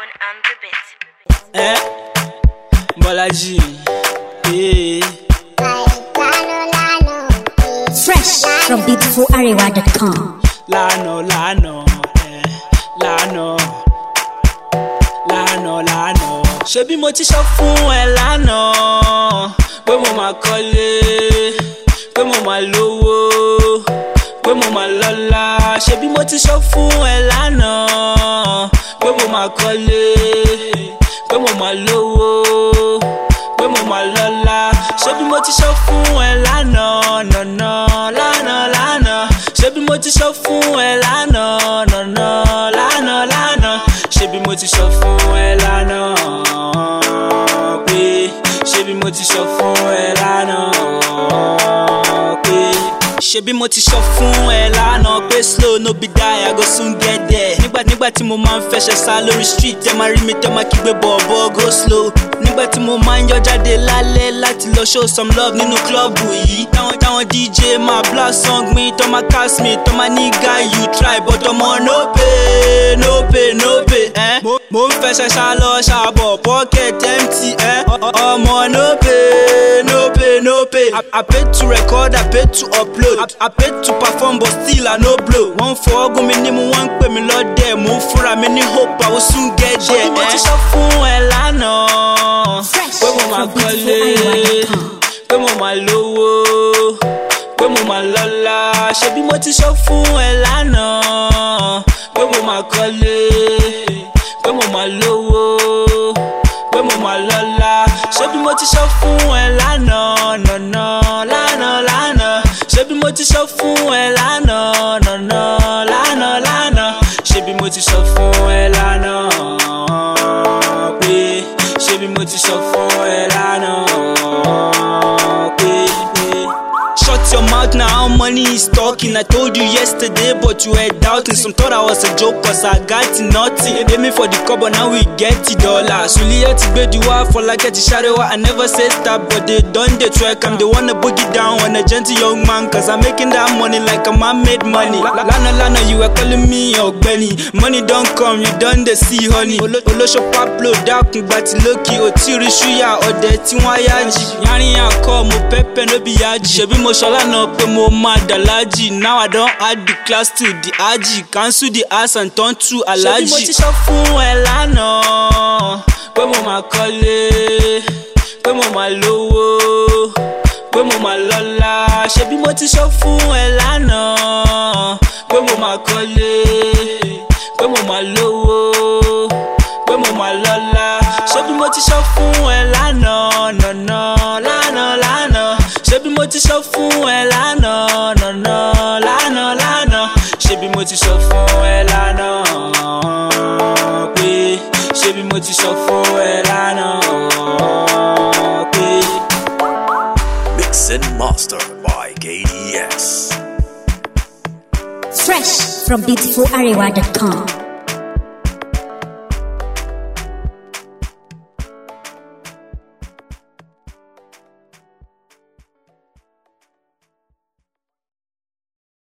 Stone and the Bit. Bolaji. Fresh from beautifularewa.com. Lano. Ṣebí mo ti sọ fún ẹ lánàá pé mo máa kọ́lé, pé mo máa lówó, pé mo máa lọ́lá. Ṣebí mo ti sọ fún ẹ lánàá pé mo máa kọ́lé, pé mo máa lówó, pé mo máa lọ́lá. Ṣebí mo ti sọ fún ẹ lánàá, lánàá. Ṣebí mo ti sọ fún ẹ lánàá, lánàá. Ṣebí mo ti sọ fún ẹ lánàá pé, ṣebí mo ti sọ fún ẹ lánàá pé, ṣebí mo ti sọ fún ẹ lánàá pé slow no be die, I go soon get there. Nígbà tí mo máa ń fẹsẹ̀ sá lórí street, ẹ máa rí mi tẹ́ máa kígbe bọ̀bọ̀ go slow. Nígbà tí mo máa ń yọ jáde lálẹ́ láti lọ show some love nínú klọ́ọ̀bù yìí. Táwọn DJ máa blast song mi, tọ́ máa cast me, tọ́ máa ní guy you try but ọmọ no pay. Mo ń fẹsẹ̀ sá lọ ṣàbọ̀ pocket empty ọmọ no pay. I paid to record, I paid to upload, I paid to perform but still I no blow. Wọ́n fọ ọgùn mi ní mo wọ́n ń pè mí lọ́dẹ̀, mo ń fúnra mi ní hope I will soon get there. Mo ti sọ fún ẹ lánàá pé mo máa kọ́lé, pé mo máa lówó, pé mo máa lọ́lá. Ṣebí mo ti sọ fún ẹ lánàá pé mo máa kọ́lé, pé mo máa lówó, pé mo máa lọ́lá. Ṣebí mo ti sọ fún ẹ lánàá, lánàá. Ṣebí mo ti sọ fún ẹ lánàá, lánàá. Ṣebí mo ti sọ fún ẹ lánàá pé, ṣebí mo ti sọ fún ẹ lánàá pé. Shut your mouth now, how money is talking. I told you yesterday, but you were doubting. Some thought I was a joke, cause I got nothing. They pay me for the cover, now we get the dollar. Suliya ti gbé diwa for like a sharewa. I never say stop, but they done the track. I'm the one to boogie down on a gentle young man, cause I'm making that money like a man-made money. Lana, you were calling me Ogbeni. Money don't come, you done the see honey. Olosho Pablo, dákun gbati lókì, otiri shuya, ode ti wọ́n yaji. Yarin akọ, mo pepe no be yaji. Ṣebí mo ṣọlá náà pé mo máa dàlájì. Now I don't add the class to the aji. Cancel the ass and turn to alaji. Ṣebí mo ti sọ fún ẹ lánàá pé mo máa kọ́lé, pé mo máa lówó, pé mo máa lọ́lá. Ṣebí mo ti sọ fún ẹ lánàá pé mo máa kọ́lé, pé mo máa lówó, pé mo máa lọ́lá. Ṣebí mo ti sọ fún ẹ lánàá, lánàá. Ṣebí mo ti sọ fún ẹ lánàá, lánàá. Ṣebí mo ti sọ fún ẹ lánàá pé, ṣebí mo ti sọ fún ẹ lánàá pé. Mix and master by KDS. Fresh from beautifularewa.com.